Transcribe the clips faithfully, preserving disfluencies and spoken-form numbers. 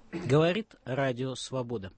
Говорит Радио Свобода.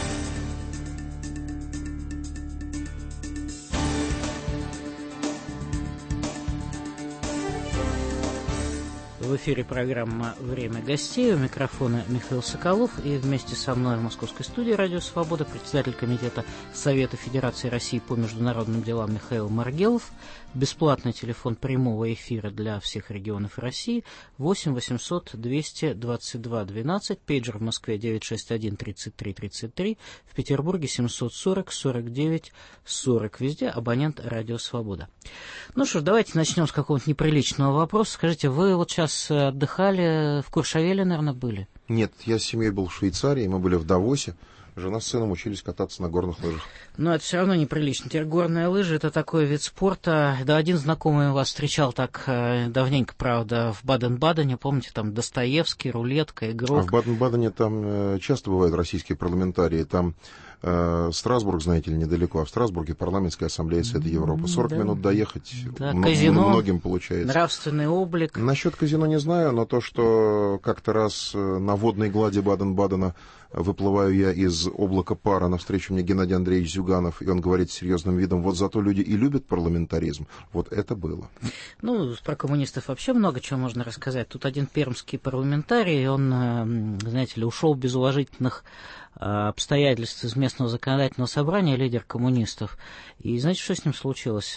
В эфире программа «Время гостей». У микрофона Михаил Соколов. И вместе со мной в московской студии «Радио Свобода» председатель Комитета Совета Федерации России по международным делам Михаил Маргелов. Бесплатный телефон прямого эфира для всех регионов России восемь восемьсот двести двадцать два двенадцать, пейджер в Москве девятьсот шестьдесят один тридцать три тридцать три, в Петербурге семьсот сорок сорок девять сорок, везде абонент «Радио Свобода». Ну что ж, давайте начнем с какого-нибудь неприличного вопроса. Скажите, вы вот сейчас отдыхали в Куршавеле, наверное, были? Нет, я с семьей был в Швейцарии, мы были в Давосе. Жена с сыном учились кататься на горных лыжах. Но это все равно неприлично. Теперь горные лыжи — это такой вид спорта. Да, один знакомый вас встречал так э, давненько, правда, в Баден-Бадене. Помните, там Достоевский, рулетка, игрок. А в Баден-Бадене там э, часто бывают российские парламентарии. Там э, Страсбург, знаете ли, недалеко. А в Страсбурге парламентская ассамблея Совета Европы. сорок да. минут доехать да, м- казино, многим получается. Нравственный облик. Насчет казино не знаю, но то, что как-то раз на водной глади Баден-Бадена выплываю я из облака пара, навстречу мне Геннадий Андреевич Зюганов, и он говорит с серьезным видом: вот зато люди и любят парламентаризм. Вот это было. Ну, про коммунистов вообще много чего можно рассказать. Тут один пермский парламентарий, он, знаете ли, ушел без уважительных обстоятельств из местного законодательного собрания, лидер коммунистов. И знаете, что с ним случилось?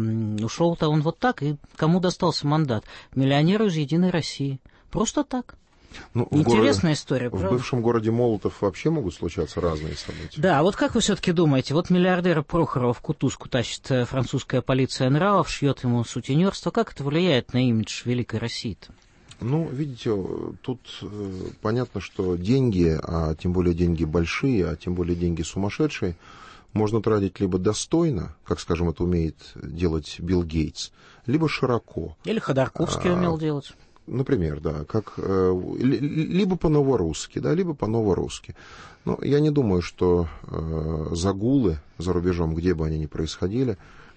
Ушел-то он вот так, и кому достался мандат? Миллионеру из «Единой России». Просто так. Ну, Интересная городе, история, правда? В бывшем городе Молотов вообще могут случаться разные события. Да, вот как вы все-таки думаете, вот миллиардера Прохорова в кутузку тащит французская полиция нравов, шьет ему сутенерство, как это влияет на имидж Великой России-то? Ну, видите, тут э, понятно, что деньги, а тем более деньги большие, а тем более деньги сумасшедшие, можно тратить либо достойно, как, скажем, это умеет делать Билл Гейтс, либо широко. Или Ходорковский а, умел делать. Например, да, как, э, либо по-новорусски, да, либо по-новорусски. Но я не думаю, что э, загулы за рубежом, где бы они ни происходили,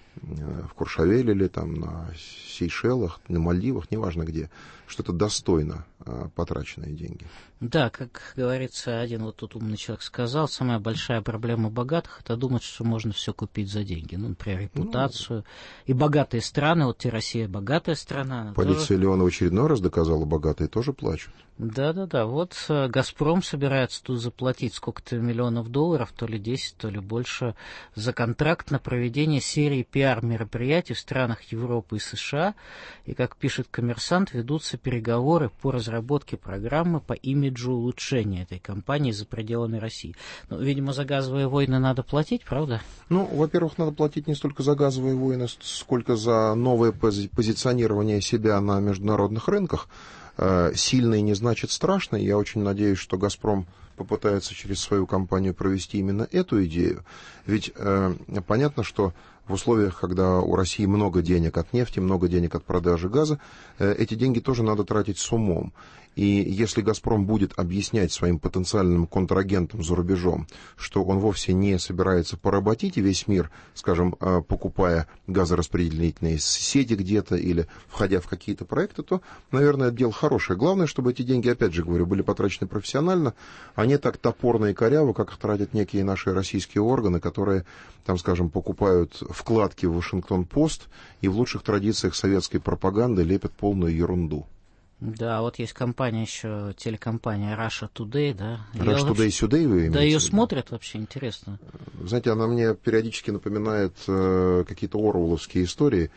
э, в Куршавеле или там на Сейшелах, на Мальдивах, неважно где, что это достойно э, потраченные деньги. Да, как говорится, один вот тут умный человек сказал, самая большая проблема богатых — это думать, что можно все купить за деньги. Ну, например, репутацию. Ну, и богатые страны, вот и Россия богатая страна. Полиция тоже... Леона в очередной раз доказала, богатые тоже плачут. Да-да-да, вот «Газпром» собирается тут заплатить сколько-то миллионов долларов, то ли десять, то ли больше, за контракт на проведение серии пиар-мероприятий в странах Европы и США. И, как пишет «Коммерсант», ведутся переговоры по разработке программы по имиджу улучшения этой компании за пределами России. Ну, видимо, за газовые войны надо платить, правда? Ну, во-первых, надо платить не столько за газовые войны, сколько за новое пози- позиционирование себя на международных рынках. Сильный не значит страшный. Я очень надеюсь, что «Газпром» попытается через свою компанию провести именно эту идею. Ведь э, понятно, что в условиях, когда у России много денег от нефти, много денег от продажи газа, э, эти деньги тоже надо тратить с умом. И если «Газпром» будет объяснять своим потенциальным контрагентам за рубежом, что он вовсе не собирается поработить весь мир, скажем, покупая газораспределительные сети где-то или входя в какие-то проекты, то, наверное, это дело хорошее. Главное, чтобы эти деньги, опять же говорю, были потрачены профессионально, а не так топорно и коряво, как их тратят некие наши российские органы, которые, там, скажем, покупают вкладки в Вашингтон-Пост и в лучших традициях советской пропаганды лепят полную ерунду. Да, вот есть компания еще, телекомпания Russia Today, да. Russia Today Today вы имеете? Да, ее смотрят вообще, интересно. Знаете, она мне периодически напоминает э, какие-то оруэлловские истории,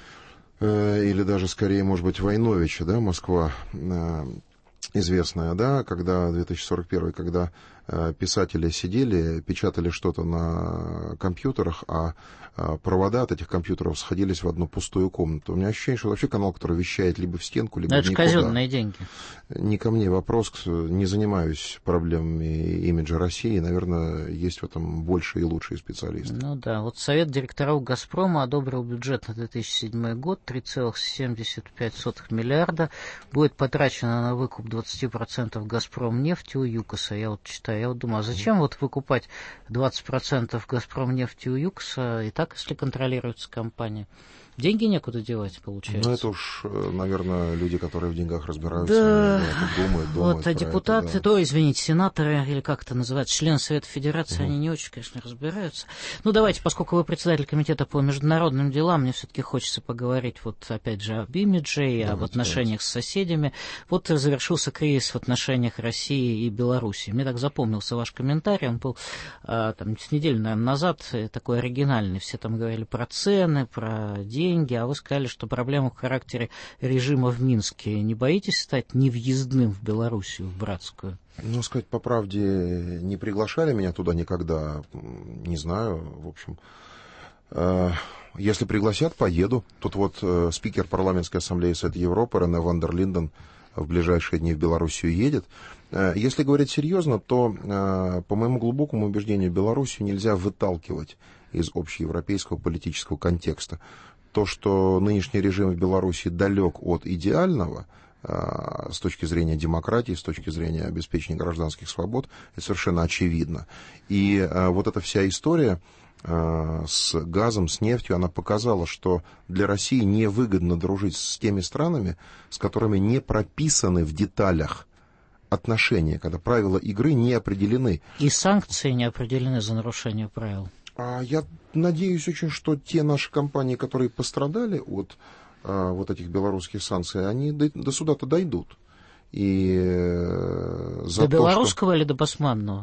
э, или даже, скорее, может быть, Войновича, да, Москва, э, известная, да, когда, две тысячи сорок первый, когда э, писатели сидели, печатали что-то на компьютерах, а э, провода от этих компьютеров сходились в одну пустую комнату. У меня ощущение, что вообще канал, который вещает либо в стенку, либо это никуда. Это же казенные деньги. Не ко мне вопрос, не занимаюсь проблемами имиджа России, наверное, есть в этом больше и лучшие специалисты. Ну да, вот Совет директоров «Газпрома» одобрил бюджет на две тысячи седьмой год, три целых семьдесят пять сотых миллиарда, будет потрачено на выкуп двадцать процентов «Газпромнефти» у ЮКОСа. Я вот читаю, я вот думаю, а зачем вот выкупать двадцать процентов «Газпромнефти» у ЮКОСа, и так, если контролируется компания? Деньги некуда девать, получается. Ну, это уж, наверное, люди, которые в деньгах разбираются, да, это думают, думают. Вот, а депутаты, это, да. то, извините, сенаторы, или как это называется, члены Совета Федерации, угу. они не очень, конечно, разбираются. Ну, давайте, поскольку вы председатель комитета по международным делам, мне все-таки хочется поговорить, вот, опять же, об имидже и давайте, об отношениях давайте. с соседями. Вот завершился кризис в отношениях России и Белоруссии. Мне так запомнился ваш комментарий, он был, там, с недели, наверное, назад, такой оригинальный. Все там говорили про цены, про деньги. Деньги, а вы сказали, что проблема в характере режима в Минске. Не боитесь стать невъездным в Белоруссию, в братскую? Ну, сказать по правде, не приглашали меня туда никогда, не знаю, в общем. Если пригласят, поеду. Тут вот спикер парламентской ассамблеи Совета Европы Рене ван дер Линден в ближайшие дни в Белоруссию едет. Если говорить серьезно, то, по моему глубокому убеждению, Белоруссию нельзя выталкивать из общеевропейского политического контекста. То, что нынешний режим в Беларуси далек от идеального э, с точки зрения демократии, с точки зрения обеспечения гражданских свобод, это совершенно очевидно. И э, вот эта вся история э, с газом, с нефтью, она показала, что для России невыгодно дружить с теми странами, с которыми не прописаны в деталях отношения, когда правила игры не определены. И санкции не определены за нарушение правил. Я надеюсь очень, что те наши компании, которые пострадали от а, вот этих белорусских санкций, они до, до суда-то дойдут. И, э, за до то, белорусского что... или до басманного?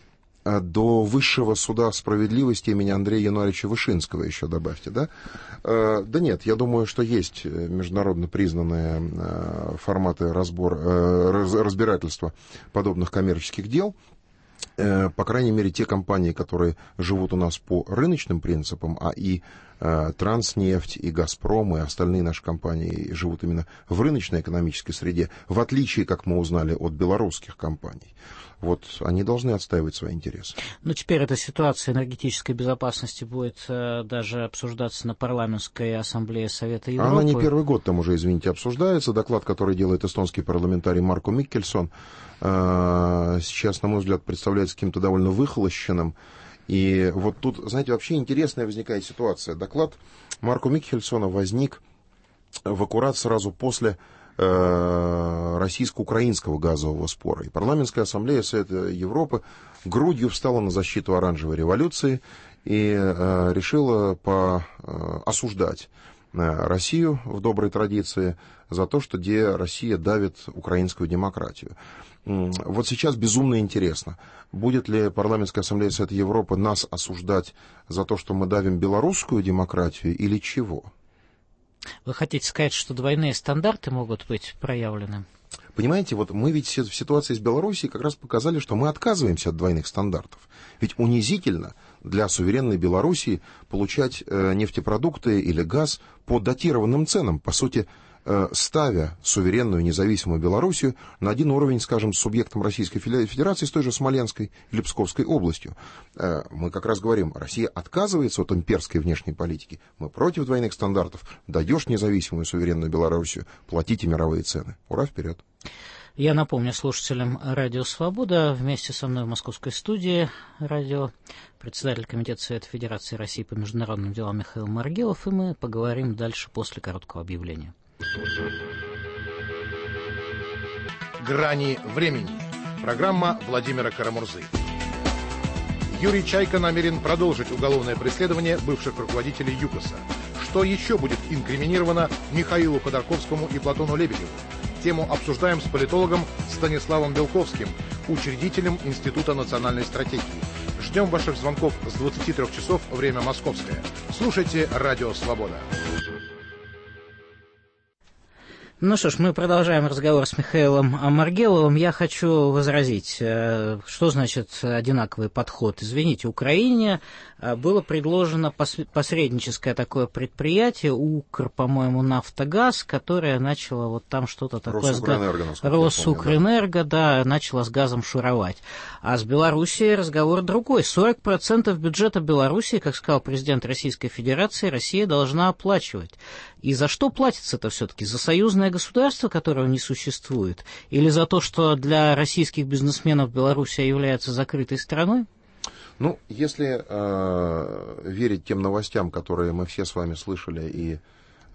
До высшего суда справедливости имени Андрея Януаревича Вышинского еще добавьте, да? А, да нет, я думаю, что есть международно признанные а, форматы разбор, а, раз, разбирательства подобных коммерческих дел. По крайней мере, те компании, которые живут у нас по рыночным принципам, а и э, Транснефть, и Газпром, и остальные наши компании живут именно в рыночной экономической среде, в отличие, как мы узнали, от белорусских компаний. Вот они должны отстаивать свои интересы. Ну, теперь эта ситуация энергетической безопасности будет э, даже обсуждаться на парламентской ассамблее Совета Европы. Она не первый год там уже, извините, обсуждается. Доклад, который делает эстонский парламентарий Марко Миккельсон, э, сейчас, на мой взгляд, представляется каким-то довольно выхолощенным. И вот тут, знаете, вообще интересная возникает ситуация. Доклад Марко Миккельсона возник в аккурат сразу после российско-украинского газового спора. И парламентская ассамблея Совета Европы грудью встала на защиту оранжевой революции и э, решила по, э, осуждать э, Россию в доброй традиции за то, что где Россия давит украинскую демократию. Вот сейчас безумно интересно, будет ли парламентская ассамблея Совета Европы нас осуждать за то, что мы давим белорусскую демократию или чего? Вы хотите сказать, что двойные стандарты могут быть проявлены? Понимаете, вот мы ведь в ситуации с Белоруссией как раз показали, что мы отказываемся от двойных стандартов. Ведь унизительно для суверенной Белоруссии получать э, нефтепродукты или газ по датированным ценам, по сути, э, ставя суверенную независимую Белоруссию на один уровень, скажем, с субъектом Российской Федерации, с той же Смоленской или Псковской областью. Э, мы как раз говорим, Россия отказывается от имперской внешней политики, мы против двойных стандартов, даешь независимую суверенную Белоруссию, платите мировые цены. Ура, вперед! Я напомню слушателям Радио Свобода, вместе со мной в московской студии радио председатель Комитета Совета Федерации России по международным делам Михаил Маргелов, и мы поговорим дальше после короткого объявления. Грани времени. Программа Владимира Карамурзы. Юрий Чайка намерен продолжить уголовное преследование бывших руководителей ЮКОСа. Что еще будет инкриминировано Михаилу Ходорковскому и Платону Лебедеву? Тему обсуждаем с политологом Станиславом Белковским, учредителем Института национальной стратегии. Ждем ваших звонков с двадцати трёх часов, время московское. Слушайте Радио Свобода. Ну что ж, мы продолжаем разговор с Михаилом Маргеловым. Я хочу возразить, что значит одинаковый подход. Извините, Украине было предложено посредническое такое предприятие, УКР, по-моему, Нафтогаз, которое начало вот там что-то такое... Росукрэнерго, с... Росукрэнерго, да. да, начало с газом шуровать. А с Белоруссией разговор другой. сорок процентов бюджета Белоруссии, как сказал президент Российской Федерации, Россия должна оплачивать. И за что платится-то все-таки? За союзное государство, которого не существует? Или за то, что для российских бизнесменов Белоруссия является закрытой страной? Ну, если э, верить тем новостям, которые мы все с вами слышали и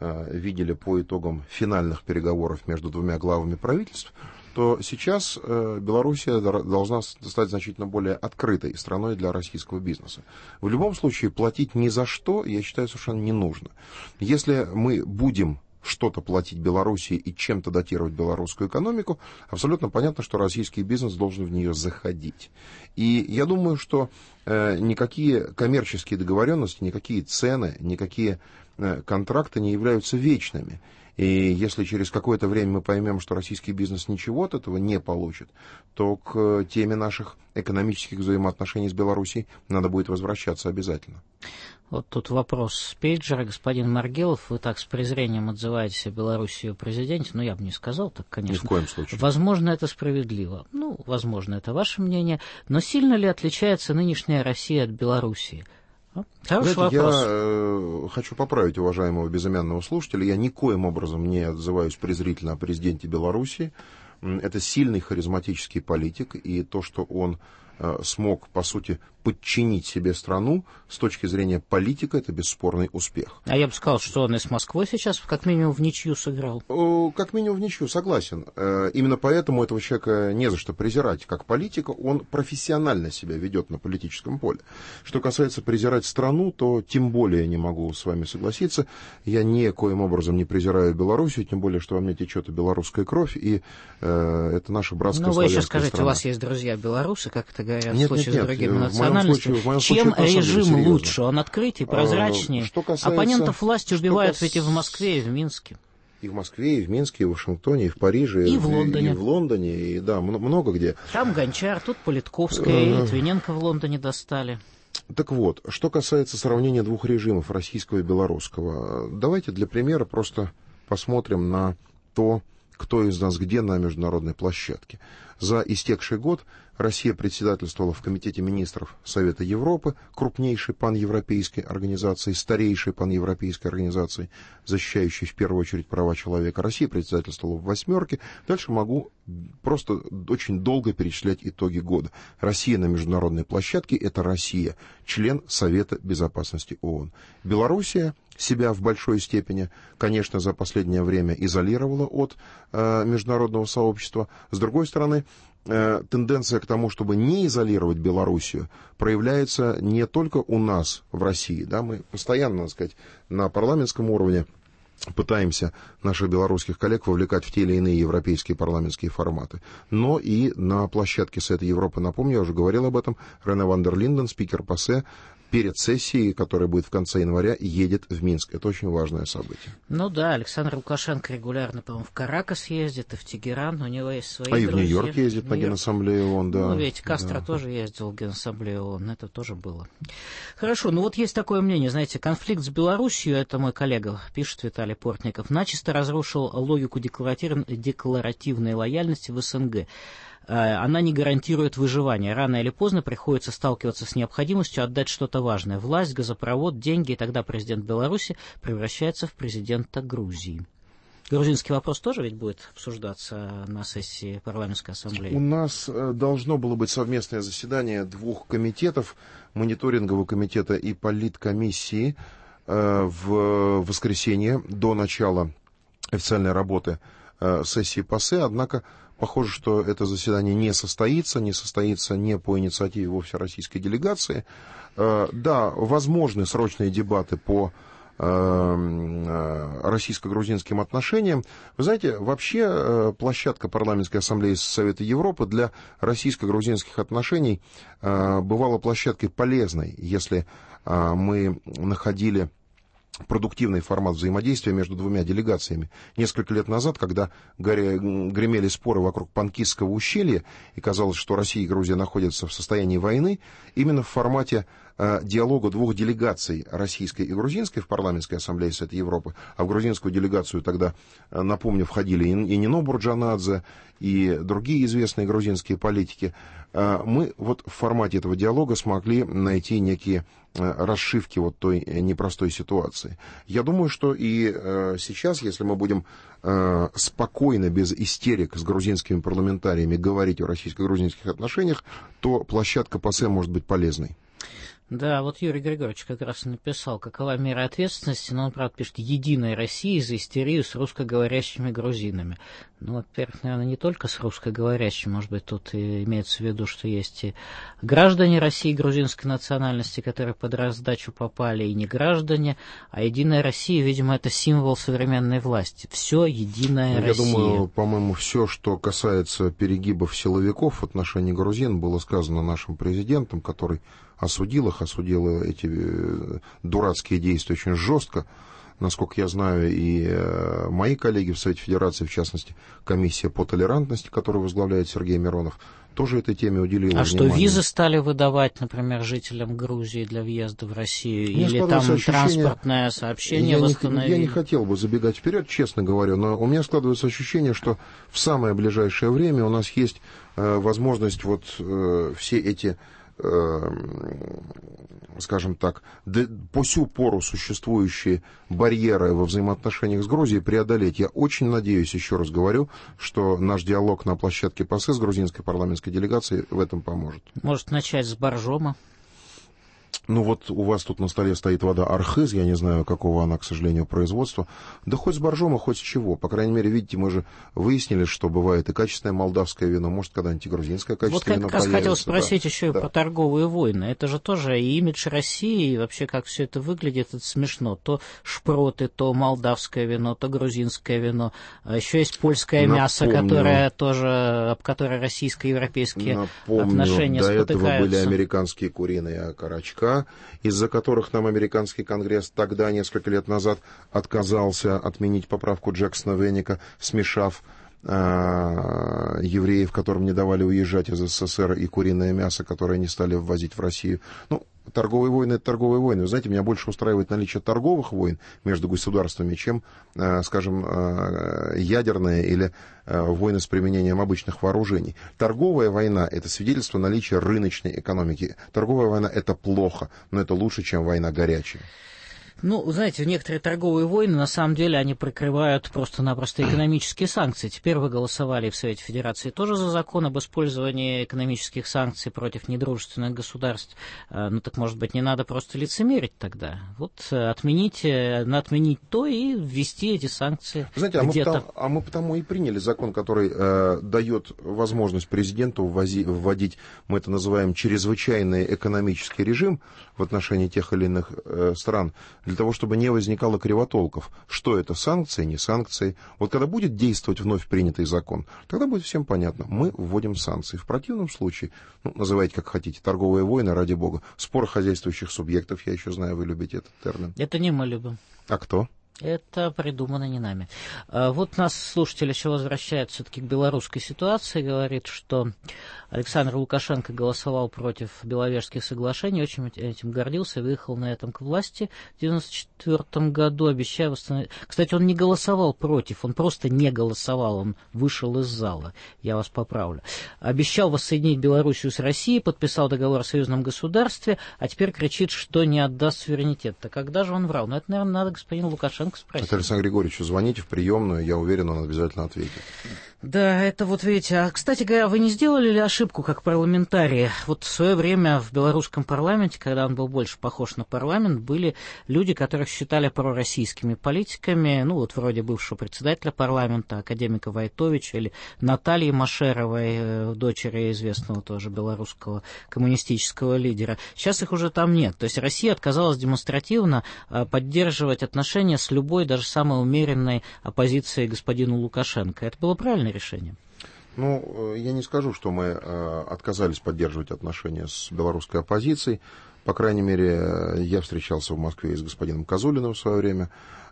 видели по итогам финальных переговоров между двумя главами правительств, то сейчас Белоруссия должна стать значительно более открытой страной для российского бизнеса. В любом случае, платить ни за что, я считаю, совершенно не нужно. Если мы будем что-то платить Белоруссии и чем-то датировать белорусскую экономику, абсолютно понятно, что российский бизнес должен в нее заходить. И я думаю, что э, никакие коммерческие договоренности, никакие цены, никакие э, контракты не являются вечными. И если через какое-то время мы поймем, что российский бизнес ничего от этого не получит, то к теме наших экономических взаимоотношений с Белоруссией надо будет возвращаться обязательно. Вот тут вопрос с пейджера. Господин Маргелов, вы так с презрением отзываетесь о Белоруссии и о президенте, но я бы не сказал так, конечно. Ни в коем случае. Возможно, это справедливо. Ну, возможно, это ваше мнение. Но сильно ли отличается нынешняя Россия от Белоруссии? Хороший Знаете, вопрос. Я э, хочу поправить уважаемого безымянного слушателя. Я никоим образом не отзываюсь презрительно о президенте Белоруссии. Это сильный харизматический политик, и то, что он э, смог, по сути, подчинить себе страну, с точки зрения политика, это бесспорный успех. А я бы сказал, что он и с Москвой сейчас как минимум в ничью сыграл. Как минимум в ничью, согласен. Именно поэтому этого человека не за что презирать. Как политика он профессионально себя ведет на политическом поле. Что касается презирать страну, то тем более не могу с вами согласиться. Я никоим образом не презираю Белоруссию, тем более, что во мне течет и белорусская кровь, и э, это наша братская славянская страна. Ну, вы еще скажите, страна. У вас есть друзья белорусы, как это говорят нет, в случае нет, с другими нет. национальностями. Случае, в моем Чем случае, режим серьезно. лучше? Он открытый, прозрачнее. Что касается, Оппонентов власти убивают кас... ведь и в Москве, и в Минске. И в Москве, и в Минске, и в Вашингтоне, и в Париже, и в Лондоне. И в Лондоне, и да, много где. Там Гончар, тут Политковская, и Литвиненко в Лондоне достали. Так вот, что касается сравнения двух режимов, российского и белорусского, давайте для примера просто посмотрим на то, кто из нас где на международной площадке. За истекший год Россия председательствовала в Комитете министров Совета Европы, крупнейшей паневропейской организации, старейшей паневропейской организации, защищающей в первую очередь права человека. Россия председательствовала в «восьмерке». Дальше могу просто очень долго перечислять итоги года. Россия на международной площадке – это Россия, член Совета Безопасности ООН. Белоруссия себя в большой степени, конечно, за последнее время изолировала от э, международного сообщества. С другой стороны, э, тенденция к тому, чтобы не изолировать Белоруссию, проявляется не только у нас в России. Да, мы постоянно, так сказать, на парламентском уровне пытаемся наших белорусских коллег вовлекать в те или иные европейские парламентские форматы, но и на площадке Совета Европы. Напомню, я уже говорил об этом, Рене ван дер Линден, спикер ПАСЕ, перед сессией, которая будет в конце января, едет в Минск. Это очень важное событие. Ну да, Александр Лукашенко регулярно, по-моему, в Каракас ездит, и в Тегеран, у него есть свои А друзья. и в Нью-Йорк ездит на Генассамблею ООН, да. Ну, ведь Кастро да. тоже ездил в Генассамблею ООН, это тоже было. Хорошо, ну вот есть такое мнение, знаете, конфликт с Белоруссией, это мой коллега, пишет Виталий Портников, начисто разрушил логику декларативной лояльности в СНГ. Она не гарантирует выживание. Рано или поздно приходится сталкиваться с необходимостью отдать что-то важное. Власть, газопровод, деньги, и тогда президент Беларуси превращается в президента Грузии. Грузинский вопрос тоже ведь будет обсуждаться на сессии парламентской ассамблеи? У нас должно было быть совместное заседание двух комитетов, мониторингового комитета и политкомиссии, в воскресенье до начала официальной работы сессии ПАСЕ, однако похоже, что это заседание не состоится, не состоится не по инициативе вовсе российской делегации. Да, возможны срочные дебаты по российско-грузинским отношениям. Вы знаете, вообще площадка парламентской ассамблеи Совета Европы для российско-грузинских отношений бывала площадкой полезной, если мы находили продуктивный формат взаимодействия между двумя делегациями. Несколько лет назад, когда гремели споры вокруг Панкисского ущелья, и казалось, что Россия и Грузия находятся в состоянии войны, именно в формате э, диалога двух делегаций, российской и грузинской, в парламентской ассамблее Совета Европы, а в грузинскую делегацию тогда, э, напомню, входили и, и Нино Бурджанадзе, и другие известные грузинские политики, э, мы вот в формате этого диалога смогли найти некие расшивки вот той непростой ситуации. Я думаю, что и э, сейчас, если мы будем э, спокойно, без истерик с грузинскими парламентариями говорить о российско-грузинских отношениях, то площадка ПАСЕ может быть полезной. Да, вот Юрий Григорьевич как раз написал, какова мера ответственности, но он, правда, пишет «Единая Россия за истерию с русскоговорящими грузинами». Ну, во-первых, наверное, не только с русскоговорящими, может быть, тут и имеется в виду, что есть и граждане России грузинской национальности, которые под раздачу попали, и не граждане, а Единая Россия, видимо, это символ современной власти. Все Единая Я Россия. Я думаю, по-моему, все, что касается перегибов силовиков в отношении грузин, было сказано нашим президентом, который осудил их, осудил эти дурацкие действия очень жестко. Насколько я знаю, и мои коллеги в Совете Федерации, в частности, комиссия по толерантности, которую возглавляет Сергей Миронов, тоже этой теме уделила а внимание. Что, визы стали выдавать, например, жителям Грузии для въезда в Россию? Мне Или там ощущение... транспортное сообщение я восстановили? Не, я не хотел бы забегать вперед, честно говоря, но у меня складывается ощущение, что в самое ближайшее время у нас есть э, возможность вот э, все эти, э, скажем так, по сю пору существующие барьеры во взаимоотношениях с Грузией преодолеть. Я очень надеюсь, еще раз говорю, что наш диалог на площадке ПАСЕ с грузинской парламентской делегацией в этом поможет. Может, начать с Боржома? Ну вот у вас тут на столе стоит вода Архыз, я не знаю, какого она, к сожалению, производства. Да хоть с боржома, хоть с чего. По крайней мере, видите, мы же выяснили, что бывает и качественное молдавское вино, может, когда-нибудь и грузинское качественное вино появится. Вот как раз хотел спросить да. еще и да. про торговые войны. Это же тоже и имидж России, и вообще как все это выглядит, это смешно. То шпроты, то молдавское вино, то грузинское вино. А еще есть польское Напомню. мясо, которое тоже, об которое российско-европейские Напомню, отношения до спотыкаются. этого были американские куриные окорочка, из-за которых нам американский конгресс тогда, несколько лет назад, отказался отменить поправку Джексона Веника, смешав э, евреев, которым не давали уезжать из СССР, и куриное мясо, которое они стали ввозить в Россию. Ну, торговые войны — это торговые войны. Вы знаете, меня больше устраивает наличие торговых войн между государствами, чем, э, скажем, э, ядерные или э, войны с применением обычных вооружений. Торговая война — это свидетельство наличия рыночной экономики. Торговая война — это плохо, но это лучше, чем война горячая. Ну, знаете, некоторые торговые войны, на самом деле, они прикрывают просто-напросто экономические санкции. Теперь вы голосовали в Совете Федерации тоже за закон об использовании экономических санкций против недружественных государств. Ну, так, может быть, не надо просто лицемерить тогда? Вот отменить, отменить то и ввести эти санкции. Знаете, а мы, где-то. потому, а мы потому и приняли закон, который э, дает возможность президенту ввози, вводить, мы это называем, чрезвычайный экономический режим в отношении тех или иных э, стран, для того, чтобы не возникало кривотолков. Что это, санкции, не санкции? Вот когда будет действовать вновь принятый закон, тогда будет всем понятно. Мы вводим санкции. В противном случае, ну, называйте как хотите, торговые войны, ради бога, споры хозяйствующих субъектов, я еще знаю, вы любите этот термин. Это не мы любим. А кто? Это придумано не нами. Вот нас слушатель еще возвращает все-таки к белорусской ситуации, говорит, что Александр Лукашенко голосовал против Беловежских соглашений, очень этим гордился, выехал на этом к власти в девяносто четвёртом году, обещая восстановить... Кстати, он не голосовал против, он просто не голосовал, он вышел из зала, я вас поправлю. Обещал воссоединить Белоруссию с Россией, подписал договор о союзном государстве, а теперь кричит, что не отдаст суверенитет. Так когда же он врал? Ну, это, наверное, надо господину Лукашенко спросить. Это Александру Григорьевичу звоните в приемную, я уверен, он обязательно ответит. Да, это вот видите. А, кстати говоря, вы не сделали ли ошибку как парламентарии? Вот в свое время в белорусском парламенте, когда он был больше похож на парламент, были люди, которых считали пророссийскими политиками, ну вот вроде бывшего председателя парламента, академика Войтовича или Натальи Машеровой, дочери известного тоже белорусского коммунистического лидера. Сейчас их уже там нет. То есть Россия отказалась демонстративно поддерживать отношения с любой, даже самой умеренной оппозицией господину Лукашенко. Это было правильное решение? Ну, я не скажу, что мы э, отказались поддерживать отношения с белорусской оппозицией. По крайней мере, я встречался в Москве с господином Козулиным в свое время.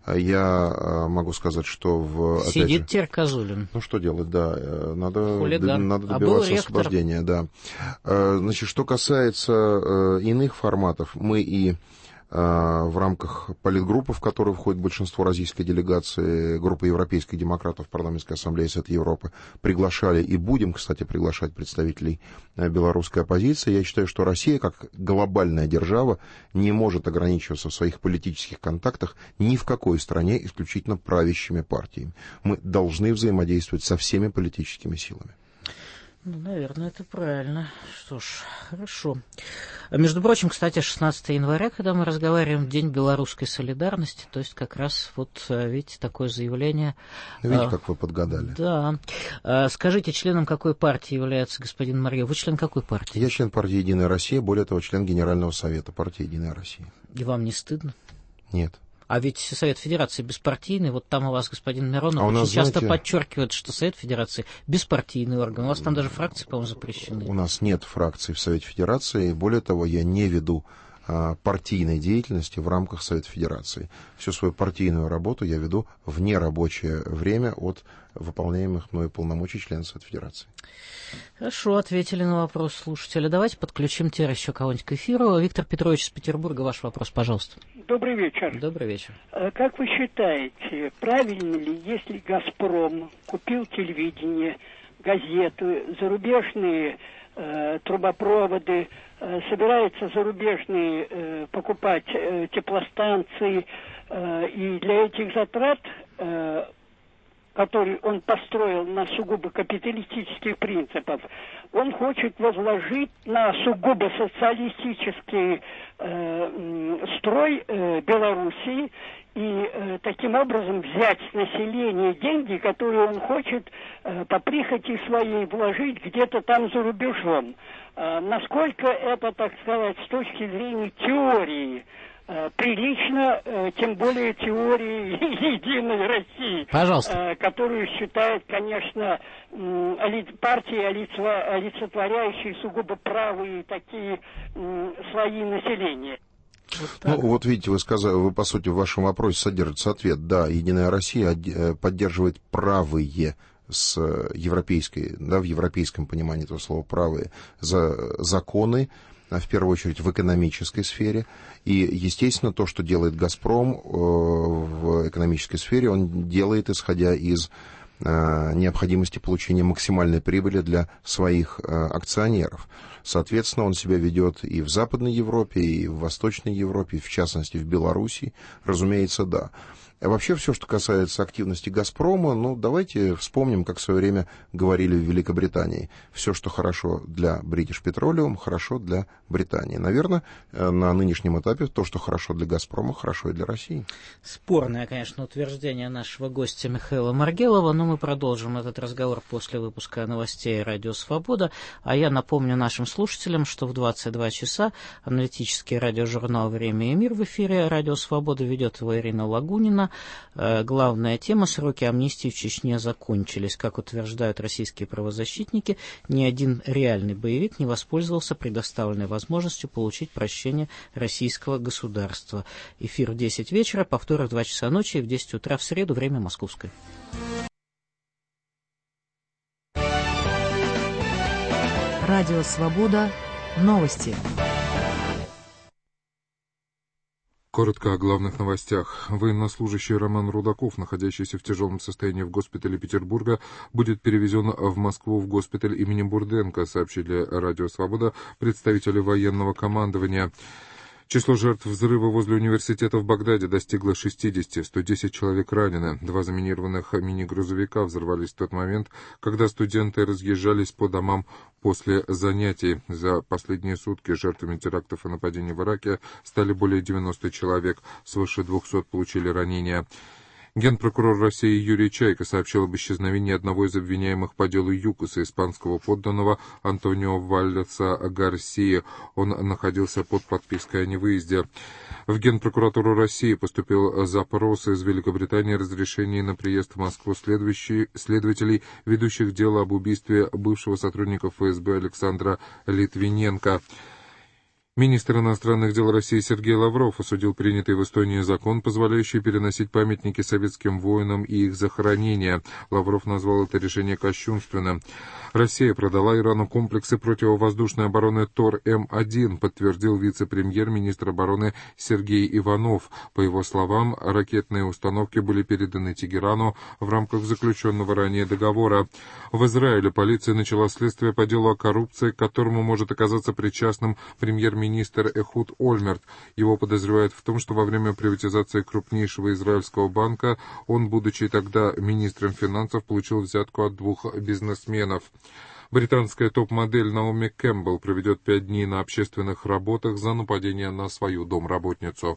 Я э, могу сказать, что в... Сидит же, теперь Козулин. Ну, что делать, да. Надо, Хулиган. надо добиваться а освобождения, да. Э, значит, что касается э, иных форматов, мы и в рамках политгруппы, в которую входит большинство российской делегации, группы европейских демократов парламентской ассамблеи Совета Европы, приглашали и будем, кстати, приглашать представителей белорусской оппозиции. Я считаю, что Россия, как глобальная держава, не может ограничиваться в своих политических контактах ни в какой стране исключительно правящими партиями. Мы должны взаимодействовать со всеми политическими силами. Ну, наверное, это правильно. Что ж, хорошо. А между прочим, кстати, шестнадцатого января, когда мы разговариваем, День белорусской солидарности, то есть как раз вот, видите, такое заявление. Видите, а, как вы подгадали. Да. А, скажите, членом какой партии является господин Маргелов? Вы член какой партии? Я член партии «Единая Россия», более того, член Генерального совета партии «Единая Россия». И вам не стыдно? Нет. А ведь Совет Федерации беспартийный, вот там у вас господин Миронов а очень нас, часто знаете, подчеркивает, что Совет Федерации беспартийный орган. У вас там даже фракции, по-моему, запрещены. У нас нет фракций в Совете Федерации, более того, я не веду а, партийной деятельности в рамках Совета Федерации. Всю свою партийную работу я веду в нерабочее время от выполняемых мной полномочий члена Совета Федерации. Хорошо, ответили на вопрос слушателя. Давайте подключим теперь еще кого-нибудь к эфиру. Виктор Петрович из Петербурга, ваш вопрос, пожалуйста. Добрый вечер. Добрый вечер. Как вы считаете, правильно ли, если «Газпром» купил телевидение, газеты, зарубежные э, трубопроводы, э, собирается зарубежные э, покупать э, теплостанции, э, и для этих затрат, э, который он построил на сугубо капиталистических принципах, он хочет возложить на сугубо социалистический э, строй э, Белоруссии и э, таким образом взять с населения деньги, которые он хочет э, по прихоти своей вложить где-то там за рубежом. Э, насколько это, так сказать, с точки зрения теории прилично, тем более теории «Единой России», пожалуйста, которую считает, конечно, партии, олицетворяющие сугубо правые такие слои населения. Вот ну, вот видите, вы сказали, вы, по сути, в вашем вопросе содержится ответ. Да, «Единая Россия» поддерживает правые с европейской, да, в европейском понимании этого слова правые, за законы, в первую очередь в экономической сфере. И, естественно, то, что делает «Газпром» в экономической сфере, он делает, исходя из необходимости получения максимальной прибыли для своих акционеров. Соответственно, он себя ведет и в Западной Европе, и в Восточной Европе, и в частности в Белоруссии, разумеется, да. А вообще все, что касается активности «Газпрома», ну, давайте вспомним, как в свое время говорили в Великобритании. Все, что хорошо для British Petroleum, хорошо для Британии. Наверное, на нынешнем этапе то, что хорошо для «Газпрома», хорошо и для России. Спорное, конечно, утверждение нашего гостя Михаила Маргелова, но мы продолжим этот разговор после выпуска новостей «Радио Свобода». А я напомню нашим слушателям, что в двадцать два часа аналитический радиожурнал «Время и мир» в эфире «Радио Свобода» ведет его Ирина Лагунина. Главная тема: сроки амнистии в Чечне закончились. Как утверждают российские правозащитники, ни один реальный боевик не воспользовался предоставленной возможностью получить прощение российского государства. Эфир в десять вечера, повтор в два часа ночи и в десять утра в среду, время московское. Радио Свобода. Новости. Коротко о главных новостях. Военнослужащий Роман Рудаков, находящийся в тяжелом состоянии в госпитале Петербурга, будет перевезен в Москву в госпиталь имени Бурденко, сообщили Радио Свобода представители военного командования. Число жертв взрыва возле университета в Багдаде достигло шестидесяти, сто десять человек ранены. Два заминированных мини-грузовика взорвались в тот момент, когда студенты разъезжались по домам после занятий. За последние сутки жертвами терактов и нападений в Ираке стали более девяноста человек, свыше двухсот получили ранения. Генпрокурор России Юрий Чайка сообщил об исчезновении одного из обвиняемых по делу ЮКОСа, испанского подданного Антонио Вальдеса Гарсии. Он находился под подпиской о невыезде. В Генпрокуратуру России поступил запрос из Великобритании о разрешении на приезд в Москву следователей, ведущих дело об убийстве бывшего сотрудника эф эс бэ Александра Литвиненко. Министр иностранных дел России Сергей Лавров осудил принятый в Эстонии закон, позволяющий переносить памятники советским воинам и их захоронение. Лавров назвал это решение кощунственным. Россия продала Ирану комплексы противовоздушной обороны Тор М один, подтвердил вице-премьер-министр обороны Сергей Иванов. По его словам, ракетные установки были переданы Тегерану в рамках заключенного ранее договора. В Израиле полиция начала следствие по делу о коррупции, к которому может оказаться причастным премьер-министр Эхуд Ольмерт. Его подозревают в том, что во время приватизации крупнейшего израильского банка он, будучи тогда министром финансов, получил взятку от двух бизнесменов. Британская топ-модель Наоми Кэмпбелл проведет пять дней на общественных работах за нападение на свою домработницу.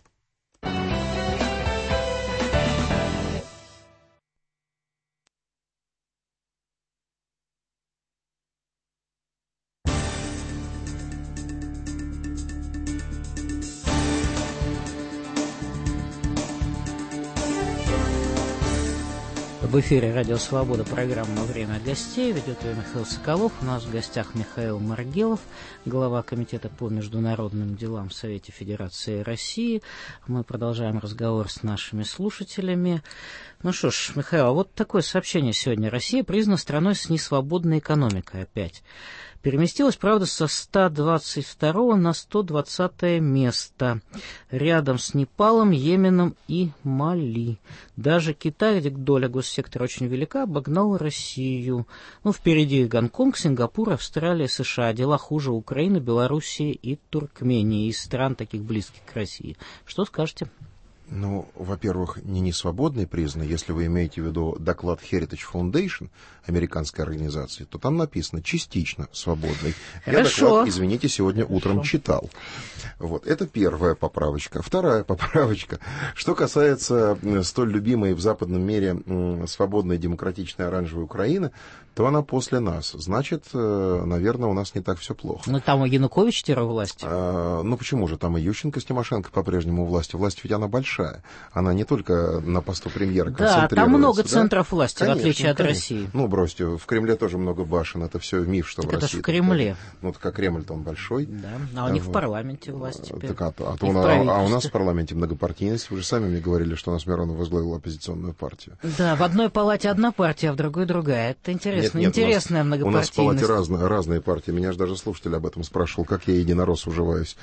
В эфире «Радио Свобода», программа «Время гостей». Ведет ее Михаил Соколов. У нас в гостях Михаил Маргелов, глава Комитета по международным делам в Совете Федерации России. Мы продолжаем разговор с нашими слушателями. Ну что ж, Михаил, а вот такое сообщение сегодня. Россия признана страной с несвободной экономикой опять. Переместилась, правда, со ста двадцать второго на сто двадцатое место, рядом с Непалом, Йеменом и Мали. Даже Китай, где доля госсектора очень велика, обогнал Россию. Ну, впереди Гонконг, Сингапур, Австралия, США. Дела хуже Украины, Белоруссии и Туркмении, из стран таких близких к России. Что скажете? Ну, во-первых, не несвободный признан. Если вы имеете в виду доклад Heritage Foundation, американской организации, то там написано «частично свободный». Хорошо. Я доклад, извините, сегодня утром Хорошо. читал. Вот, это первая поправочка. Вторая поправочка. Что касается столь любимой в западном мире свободной демократичной оранжевой Украины, то она после нас. Значит, наверное, у нас не так все плохо. Ну, там и Янукович теперь у власти. А, ну, почему же? Там и Ющенко с Тимошенко по-прежнему у власти. Власть ведь она большая. Она не только на посту премьера концентрируется. Да, там много да? центров власти, конечно, в отличие от конечно. России. Ну, бросьте, в Кремле тоже много башен. Это все миф, что так в это России. Это в Кремле. Так, ну, так а Кремль-то он большой. Да, а у них вот. В парламенте власть теперь. Так, а, а, то у, а у нас в парламенте многопартийность. Вы же сами мне говорили, что у нас Миронов возглавил оппозиционную партию. Да, в одной палате одна партия, а в другой другая. Это интересно. Нет, нет, Интересная многопартийность. У нас в палате разные, разные партии. Меня же даже слушатель об этом спрашивал, как я единорос уживаюсь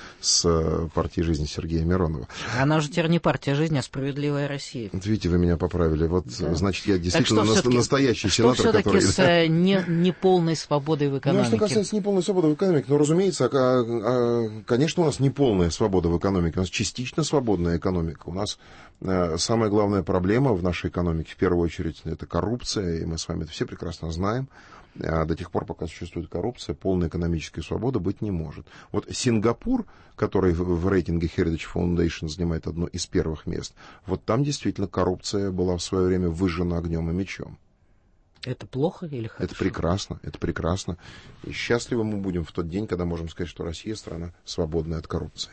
с партией жизни Сергея Миронова. Она же теперь не партия жизни, а «Справедливая Россия». Вот видите, вы меня поправили. Вот, да. Значит, я действительно на, настоящий что сенатор, который... Что все-таки с не, неполной свободой в экономике? Ну, что касается неполной свободы в экономике, ну, разумеется, конечно, у нас неполная свобода в экономике, у нас частично свободная экономика. У нас самая главная проблема в нашей экономике, в первую очередь, это коррупция, и мы с вами это все прекрасно знаем. До тех пор, пока существует коррупция, полной экономической свободы быть не может. Вот Сингапур, который в рейтинге Heritage Foundation занимает одно из первых мест, вот там действительно коррупция была в свое время выжжена огнем и мечом. Это плохо или хорошо? Это прекрасно, это прекрасно. И счастливы мы будем в тот день, когда можем сказать, что Россия страна свободная от коррупции.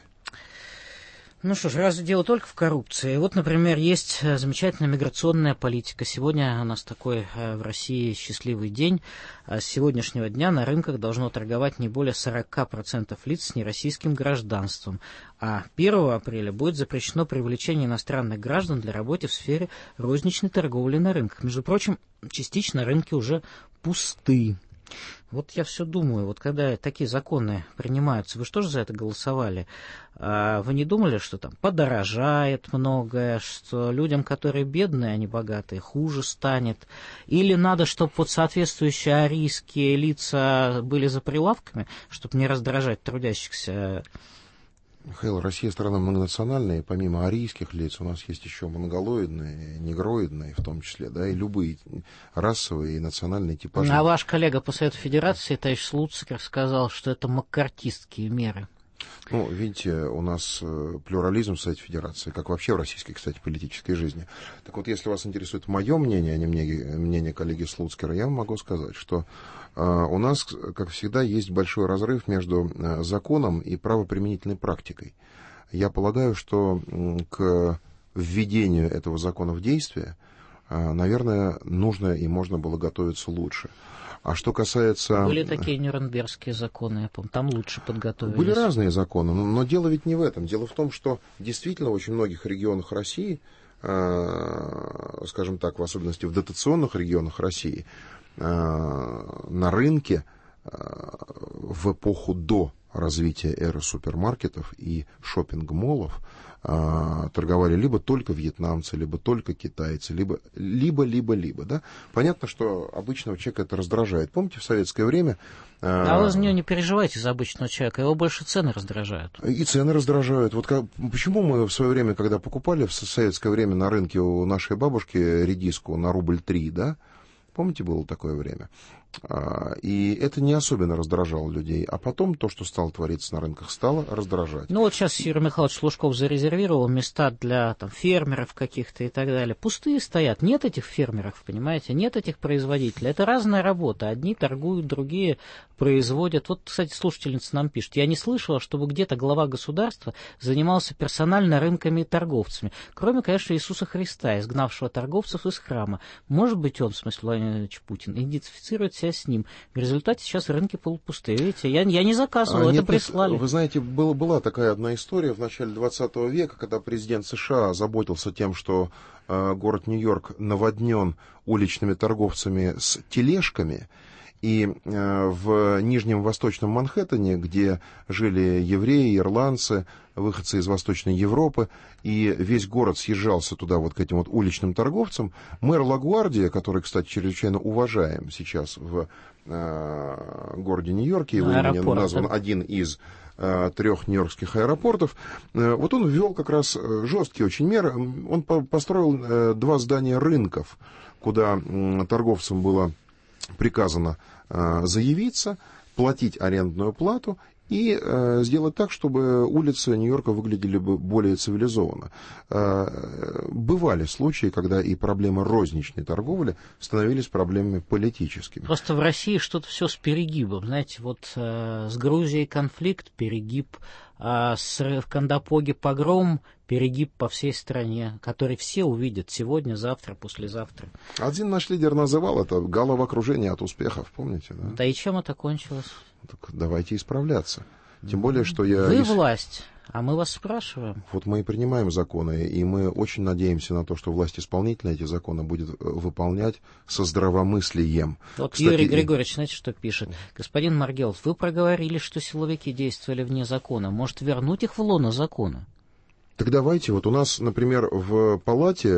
Ну что ж, разве дело только в коррупции? Вот, например, есть замечательная миграционная политика. Сегодня у нас такой в России счастливый день. С сегодняшнего дня на рынках должно торговать не более сорок процентов лиц с нероссийским гражданством. А первого апреля будет запрещено привлечение иностранных граждан для работы в сфере розничной торговли на рынках. Между прочим, частично рынки уже пусты. Вот я все думаю, вот когда такие законы принимаются, вы что же за это голосовали? А вы не думали, что там подорожает многое, что людям, которые бедные, а не богатые, хуже станет? Или надо, чтобы вот соответствующие арийские лица были за прилавками, чтобы не раздражать трудящихся? Михаил, Россия страна многонациональная, и помимо арийских лиц у нас есть еще монголоидные, негроидные в том числе, да, и любые расовые и национальные типажи. А ваш коллега по Совету Федерации, товарищ Слуцкер, сказал, что это маккартистские меры. Ну, видите, у нас плюрализм в Совете Федерации, как вообще в российской, кстати, политической жизни. Так вот, если вас интересует мое мнение, а не мнение, мнение коллеги Слуцкера, я вам могу сказать, что э, у нас, как всегда, есть большой разрыв между э, законом и правоприменительной практикой. Я полагаю, что э, к введению этого закона в действие, э, наверное, нужно и можно было готовиться лучше. А что касается... Были такие нюрнбергские законы, я помню, там лучше подготовились. Были разные законы, но, но дело ведь не в этом. Дело в том, что действительно в очень многих регионах России, э, скажем так, в особенности в дотационных регионах России, э, на рынке э, в эпоху до развития эры супермаркетов и шоппинг-моллов а, торговали либо только вьетнамцы, либо только китайцы, либо, либо, либо, либо, да. Понятно, что обычного человека это раздражает. Помните, в советское время... А, а вы за него не переживайте, за обычного человека, его больше цены раздражают. И цены раздражают. Вот как, почему мы в свое время, когда покупали в советское время на рынке у нашей бабушки редиску на рубль три, да, Помните, было такое время? И это не особенно раздражало людей. А потом то, что стало твориться на рынках, стало раздражать. Ну вот сейчас Юрий Михайлович Лужков зарезервировал места для там, фермеров каких-то и так далее. Пустые стоят. Нет этих фермеров, понимаете? Нет этих производителей. Это разная работа. Одни торгуют, другие производят. Вот, кстати, слушательница нам пишет. Я не слышала, чтобы где-то глава государства занимался персонально рынками и торговцами. Кроме, конечно, Иисуса Христа, изгнавшего торговцев из храма. Может быть, он, в смысле, Владимир Владимирович Путин, идентифицирует себя с ним. В результате сейчас рынки полупустые. Видите, я, я не заказывал, а, это нет, прислали. Вы знаете, была, была такая одна история в начале двадцатого века, когда президент США заботился тем, что э, город Нью-Йорк наводнен уличными торговцами с тележками. И э, в Нижнем Восточном Манхэттене, где жили евреи, ирландцы, выходцы из Восточной Европы, и весь город съезжался туда вот к этим вот уличным торговцам, мэр Лагуардия, который, кстати, чрезвычайно уважаем сейчас в э, городе Нью-Йорке, его именем назван один из э, трех нью-йоркских аэропортов, э, вот он ввел как раз жесткие очень меры. Он по- построил э, два здания рынков, куда э, торговцам было приказано э, заявиться, платить арендную плату и э, сделать так, чтобы улицы Нью-Йорка выглядели бы более цивилизованно. Э, бывали случаи, когда и проблемы розничной торговли становились проблемами политическими. Просто в России что-то все с перегибом. Знаете, вот э, с Грузией конфликт, перегиб, а с в Кандапоге погром, перегиб по всей стране, который все увидят сегодня, завтра, послезавтра. Один наш лидер называл это головокружение от успехов, помните? Да, да и чем это кончилось? Так давайте исправляться. Тем более, что я... Вы власть, а мы вас спрашиваем. Вот мы и принимаем законы, и мы очень надеемся на то, что власть исполнительная эти законы будет выполнять со здравомыслием. Вот Кстати, Юрий Григорьевич, знаете, что пишет? Господин Маргелов, вы проговорили, что силовики действовали вне закона. Может, вернуть их в лоно закона? Так давайте, вот у нас, например, в Палате,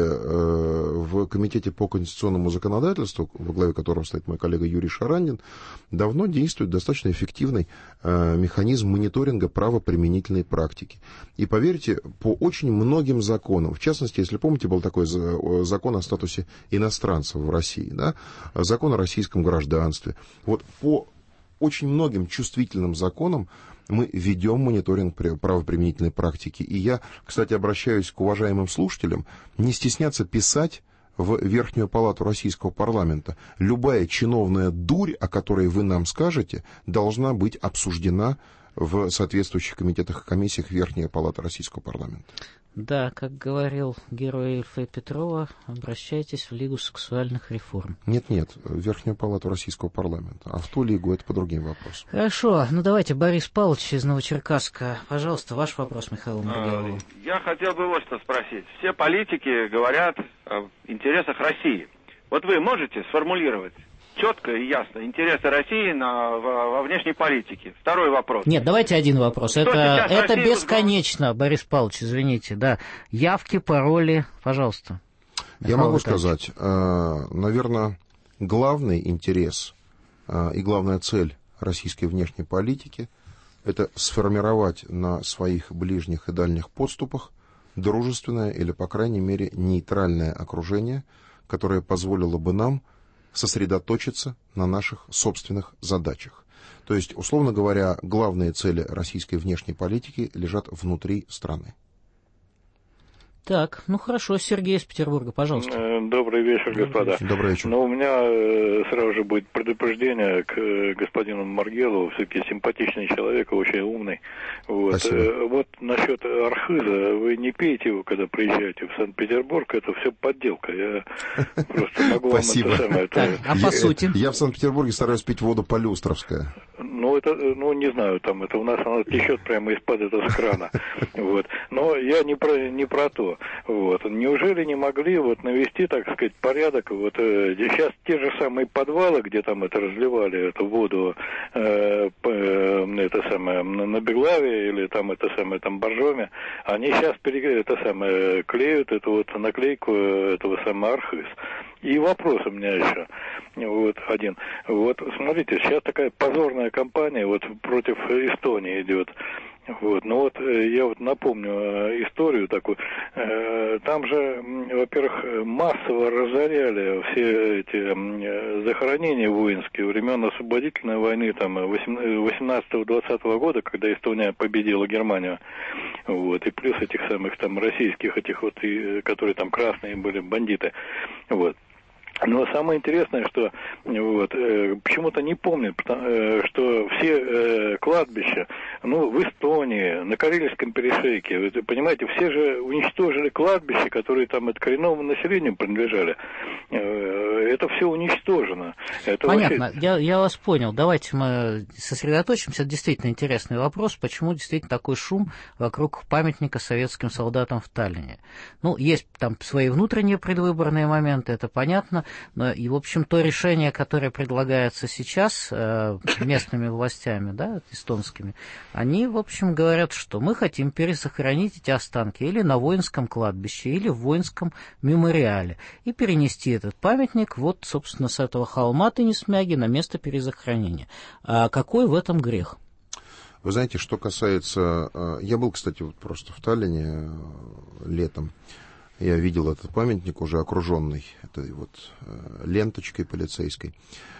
в Комитете по конституционному законодательству, во главе которого стоит мой коллега Юрий Шарандин, давно действует достаточно эффективный механизм мониторинга правоприменительной практики. И поверьте, по очень многим законам, в частности, если помните, был такой закон о статусе иностранцев в России, да? Закон о российском гражданстве. Вот по очень многим чувствительным законам мы ведем мониторинг правоприменительной практики. И я, кстати, обращаюсь к уважаемым слушателям, не стесняться писать в Верхнюю палату Российского парламента. Любая чиновная дурь, о которой вы нам скажете, должна быть обсуждена в соответствующих комитетах и комиссиях Верхней палаты Российского парламента. Да, как говорил герой Ильфа и Петрова, обращайтесь в Лигу сексуальных реформ. Нет-нет, в Верхнюю палату Российского парламента, а в ту Лигу это по другим вопросам. Хорошо, ну давайте Борис Павлович из Новочеркасска. Пожалуйста, ваш вопрос, Михаил Маргелову. Я хотел бы вот что спросить. Все политики говорят о интересах России. Вот вы можете сформулировать четко и ясно интересы России на, во, во внешней политике? Второй вопрос. Нет, давайте один вопрос. Что это это Россия бесконечно, возглав... Борис Павлович, извините. Да. Явки, пароли, пожалуйста. Я могу Витальевич. сказать, наверное, главный интерес и главная цель российской внешней политики – это сформировать на своих ближних и дальних подступах дружественное или, по крайней мере, нейтральное окружение, которое позволило бы нам сосредоточиться на наших собственных задачах. То есть, условно говоря, главные цели российской внешней политики лежат внутри страны. Так, ну хорошо, Сергей из Петербурга, пожалуйста. Добрый вечер, господа. Добрый вечер. Но у меня сразу же будет предупреждение к господину Маргелову, все-таки симпатичный человек, очень умный. Вот. Спасибо. Вот насчет архиза, вы не пейте его, когда приезжаете в Санкт-Петербург, это все подделка. Я просто могу вам это самое... Так, а по сути? Я в Санкт-Петербурге стараюсь пить воду полюстровская. Ну, это, ну, не знаю, там, это у нас она течет прямо из-под этого с крана. Вот. Но я не про, не про то. Вот. Неужели не могли вот навести, так сказать, порядок? Вот э, сейчас те же самые подвалы, где там это разливали, эту воду, э, э, это самое, на Беглаве или там это самое, там Боржоме, они сейчас пере, это самое, клеют эту вот наклейку этого самого архиз. И вопрос у меня еще, вот один. Вот смотрите, сейчас такая позорная кампания вот против Эстонии идет. Вот. Но вот я вот напомню историю такую. Там же, во-первых, массово разоряли все эти захоронения воинские времен освободительной войны там восемнадцатого-двадцатого года, когда Эстония победила Германию. Вот. И плюс этих самых там российских, этих вот, и, которые там красные были, бандиты. Вот. Но самое интересное, что вот, э, почему-то не помнят, потому, э, что все э, кладбища, ну, в Эстонии, на Карельском перешейке, вы понимаете, все же уничтожили кладбища, которые там от коренному населению принадлежали. Э, это все уничтожено. Это Понятно, вообще... я, я вас понял. Давайте мы сосредоточимся. Это действительно интересный вопрос, почему действительно такой шум вокруг памятника советским солдатам в Таллине. Ну, есть там свои внутренние предвыборные моменты, это понятно. И, в общем, то решение, которое предлагается сейчас э, местными властями, да, эстонскими, они, в общем, говорят, что мы хотим пересохранить эти останки или на воинском кладбище, или в воинском мемориале, и перенести этот памятник вот, собственно, с этого холма Тынисмяги на место перезахоронения. А какой в этом грех? Вы знаете, что касается... Я был, кстати, вот просто в Таллине летом. Я видел этот памятник, уже окруженный этой вот ленточкой полицейской.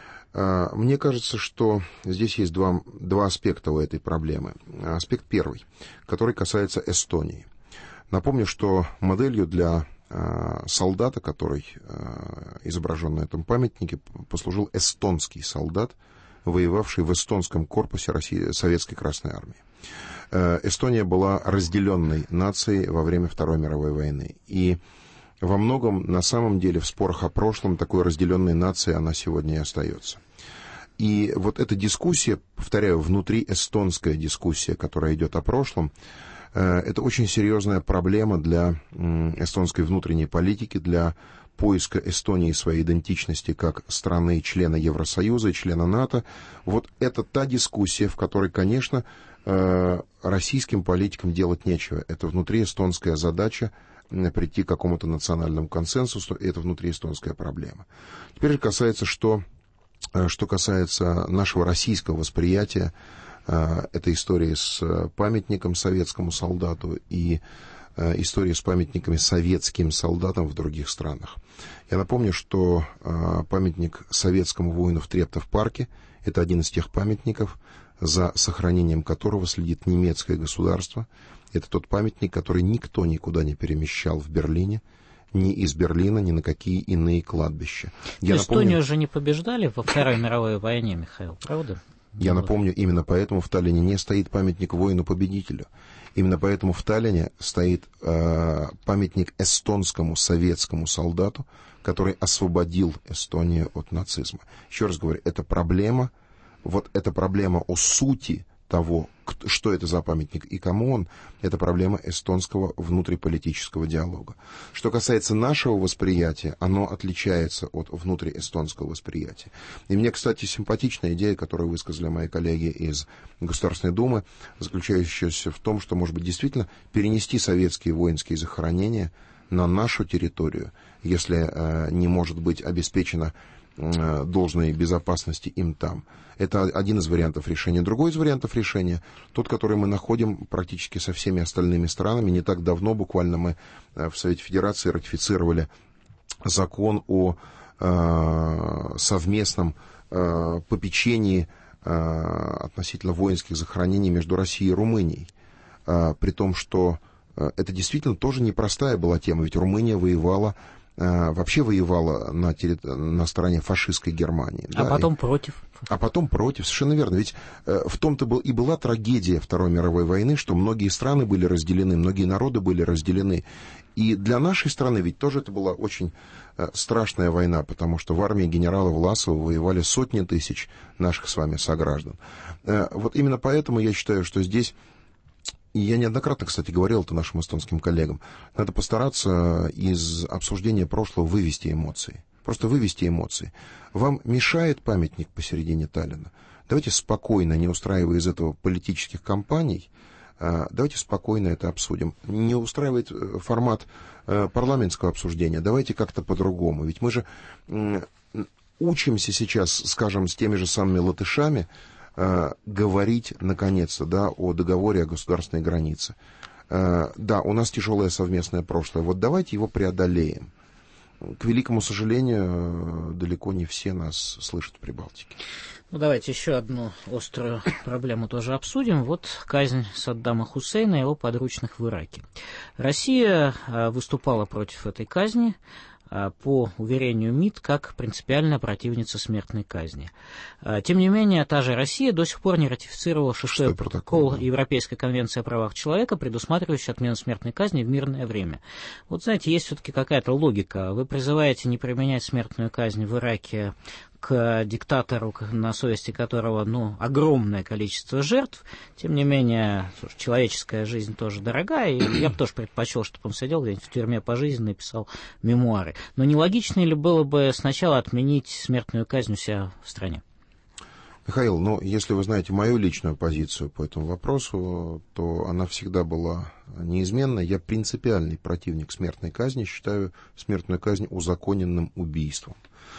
Мне кажется, что здесь есть два, два аспекта у этой проблемы. Аспект первый, который касается Эстонии. Напомню, что моделью для солдата, который изображен на этом памятнике, послужил эстонский солдат, воевавший в эстонском корпусе России, Советской Красной Армии. Эстония была разделенной нацией во время Второй мировой войны. И во многом, на самом деле, в спорах о прошлом такой разделенной нации она сегодня и остается. И вот эта дискуссия, повторяю, внутри эстонская дискуссия, которая идет о прошлом, это очень серьезная проблема для эстонской внутренней политики, для поиска Эстонии своей идентичности как страны-члена Евросоюза и члена НАТО. Вот это та дискуссия, в которой, конечно, российским политикам делать нечего. Это внутриэстонская задача прийти к какому-то национальному консенсусу, и это внутриэстонская проблема. Теперь касается, что, что касается нашего российского восприятия этой истории с памятником советскому солдату и истории с памятниками советским солдатам в других странах. Я напомню, что памятник советскому воину в Трептов-парке — это один из тех памятников, за сохранением которого следит немецкое государство. Это тот памятник, который никто никуда не перемещал в Берлине, ни из Берлина, ни на какие иные кладбища. Я Эстонию напомню... же не побеждали во Второй мировой войне, Михаил, правда? Я напомню, именно поэтому в Таллине не стоит памятник воину-победителю. Именно поэтому в Таллине стоит э, памятник эстонскому советскому солдату, который освободил Эстонию от нацизма. Еще раз говорю, это проблема, вот эта проблема о сути того, что это за памятник и кому он, это проблема эстонского внутриполитического диалога. Что касается нашего восприятия, оно отличается от внутриэстонского восприятия. И мне, кстати, симпатичная идея, которую высказали мои коллеги из Государственной Думы, заключающаяся в том, что, может быть, действительно перенести советские воинские захоронения на нашу территорию, если э, не может быть обеспечена э, должной безопасности им там. Это один из вариантов решения. Другой из вариантов решения, тот, который мы находим практически со всеми остальными странами. Не так давно, буквально, мы в Совете Федерации ратифицировали закон о э, совместном э, попечении э, относительно воинских захоронений между Россией и Румынией. Э, при том, что э, это действительно тоже непростая была тема, ведь Румыния воевала, э, вообще воевала на, терри... на стороне фашистской Германии. А да, потом и... против. А потом против, совершенно верно. Ведь э, в том-то был, и была трагедия Второй мировой войны, что многие страны были разделены, многие народы были разделены. И для нашей страны ведь тоже это была очень э, страшная война, потому что в армии генерала Власова воевали сотни тысяч наших с вами сограждан. Э, вот именно поэтому я считаю, что здесь, и я неоднократно, кстати, говорил это нашим эстонским коллегам, надо постараться из обсуждения прошлого вывести эмоции. Просто вывести эмоции. Вам мешает памятник посередине Таллина? Давайте спокойно, не устраивая из этого политических кампаний, давайте спокойно это обсудим. Не устраивает формат парламентского обсуждения, давайте как-то по-другому. Ведь мы же учимся сейчас, скажем, с теми же самыми латышами э, говорить, наконец-то, да, о договоре о государственной границе. Э, да, у нас тяжелое совместное прошлое. Вот давайте его преодолеем. К великому сожалению, далеко не все нас слышат в Прибалтике. Ну, давайте еще одну острую проблему тоже обсудим. Вот казнь Саддама Хусейна и его подручных в Ираке. Россия выступала против этой казни, по уверению МИД, как принципиальная противница смертной казни. Тем не менее, та же Россия до сих пор не ратифицировала шестой протокол Европейской конвенции о правах человека, предусматривающий отмену смертной казни в мирное время. Вот, знаете, есть все-таки какая-то логика. Вы призываете не применять смертную казнь в Ираке к диктатору, на совести которого, ну, огромное количество жертв. Тем не менее, слушай, человеческая жизнь тоже дорогая, и я бы тоже предпочел, чтобы он сидел где-нибудь в тюрьме пожизненно и писал мемуары. Но не логичнее ли было бы сначала отменить смертную казнь у себя в стране? Михаил, ну, если вы знаете мою личную позицию по этому вопросу, то она всегда была неизменна. Я принципиальный противник смертной казни, считаю смертную казнь узаконенным убийством.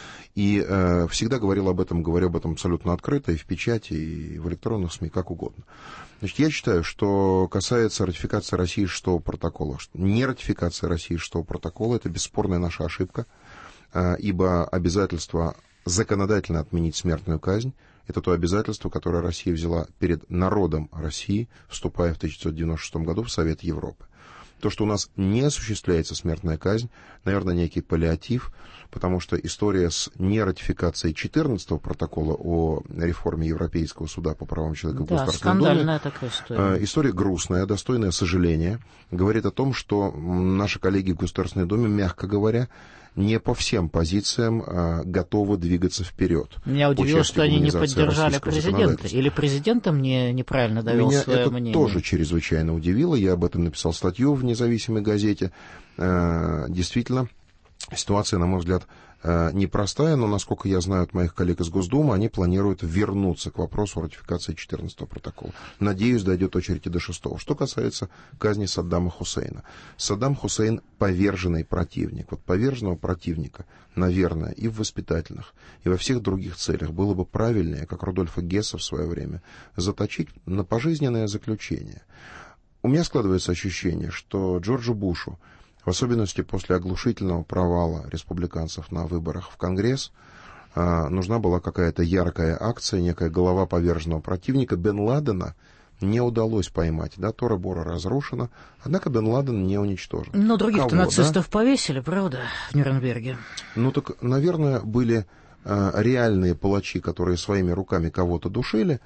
И э, всегда говорил об этом, говорю об этом абсолютно открыто и в печати, и в электронных СМИ, как угодно. Значит, я считаю, что касается ратификации России шестого протокола. Не ратификация России шестого протокола — это бесспорная наша ошибка, э, ибо обязательство законодательно отменить смертную казнь — это то обязательство, которое Россия взяла перед народом России, вступая в тысяча девятьсот девяносто шестом году в Совет Европы. То, что у нас не осуществляется смертная казнь, наверное, некий паллиатив, потому что история с нератификацией четырнадцатого протокола о реформе Европейского суда по правам человека в да, Государственной Думе, скандальная такая история. История грустная, достойная сожаления, говорит о том, что наши коллеги в Государственной Думе, мягко говоря, не по всем позициям а, готовы двигаться вперед. Меня удивило, что они не поддержали президента. Или президентом не, неправильно довел Меня свое это мнение. Тоже чрезвычайно удивило. Я об этом написал статью в независимой газете. А, действительно, ситуация, на мой взгляд, непростая, но, насколько я знаю от моих коллег из Госдумы, они планируют вернуться к вопросу ратификации четырнадцатого протокола. Надеюсь, дойдет очередь и до шестого. Что касается казни Саддама Хусейна. Саддам Хусейн — поверженный противник. Вот поверженного противника, наверное, и в воспитательных, и во всех других целях было бы правильнее, как Рудольфа Гесса в свое время, заточить на пожизненное заключение. У меня складывается ощущение, что Джорджу Бушу, в особенности после оглушительного провала республиканцев на выборах в Конгресс, нужна была какая-то яркая акция, некая голова поверженного противника. Бен Ладена не удалось поймать. Да, Тора-Бора разрушена, однако Бен Ладен не уничтожен. Но других-то Кого, нацистов да? повесили, правда, в Нюрнберге? Ну так, наверное, были реальные палачи, которые своими руками кого-то душили,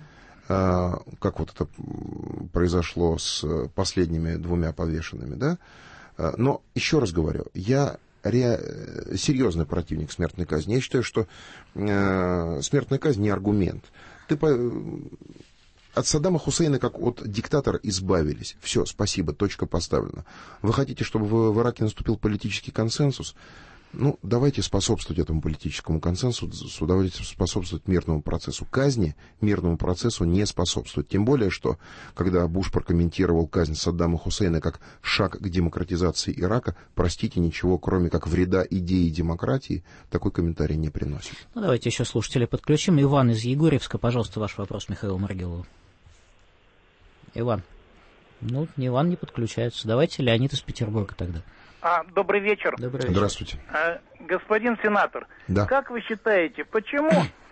как вот это произошло с последними двумя повешенными, да? Но, еще раз говорю, я ре... серьезный противник смертной казни. Я считаю, что э, смертная казнь не аргумент. Ты по... От Саддама Хусейна, как от диктатора, избавились. Все, спасибо, точка поставлена. Вы хотите, чтобы в, в Ираке наступил политический консенсус? Ну, давайте способствовать этому политическому консенсусу, давайте способствовать мирному процессу. Казни мирному процессу не способствует. Тем более, что, когда Буш прокомментировал казнь Саддама Хусейна как шаг к демократизации Ирака, простите, ничего, кроме как вреда идеи демократии, такой комментарий не приносит. Ну, давайте еще слушателей подключим. Иван из Егорьевска, пожалуйста, ваш вопрос Михаилу Маргилову. Иван. Ну, Иван не подключается. Давайте Леонид из Петербурга тогда. А, добрый вечер. Добрый вечер. Здравствуйте. А, господин сенатор, да. Как вы считаете, почему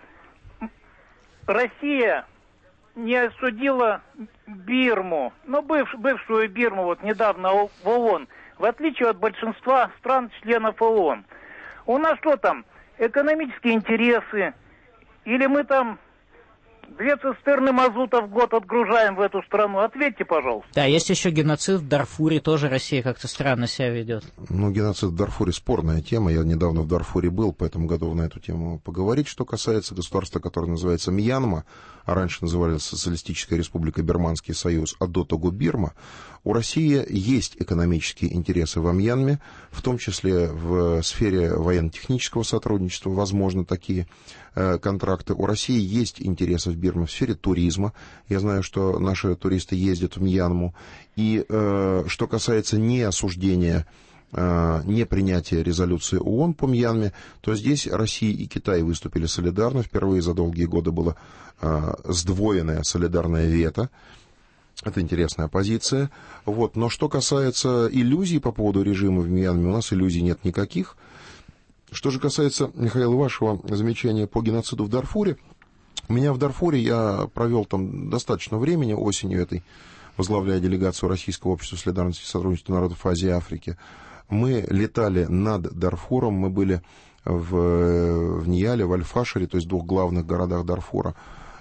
Россия не осудила Бирму, ну, быв, бывшую Бирму, вот недавно в ООН, в отличие от большинства стран-членов ООН? У нас что там, экономические интересы, или мы там две цистерны мазута в год отгружаем в эту страну? Ответьте, пожалуйста. Да, есть еще геноцид в Дарфуре, тоже Россия как-то странно себя ведет. Ну, геноцид в Дарфуре спорная тема. Я недавно в Дарфуре был, поэтому готов на эту тему поговорить. Что касается государства, которое называется Мьянма, а раньше назывались Социалистическая Республика Бирманский Союз, а до того Бирма, у России есть экономические интересы во Мьянме, в том числе в сфере военно-технического сотрудничества, возможно, такие э, контракты. У России есть интересы в Бирме в сфере туризма. Я знаю, что наши туристы ездят в Мьянму. И э, что касается неосуждения непринятие резолюции ООН по Мьянме, то здесь Россия и Китай выступили солидарно. Впервые за долгие годы было сдвоенное солидарное вето. Это интересная позиция. Вот. Но что касается иллюзий по поводу режима в Мьянме, у нас иллюзий нет никаких. Что же касается, Михаил, вашего замечания по геноциду в Дарфуре, у меня в Дарфуре, я провел там достаточно времени осенью этой, возглавляя делегацию Российского общества солидарности и сотрудничества народов Азии и Африки. Мы летали над Дарфуром, мы были в, в Нияле, в Аль-Фашере, то есть двух главных городах Дарфура.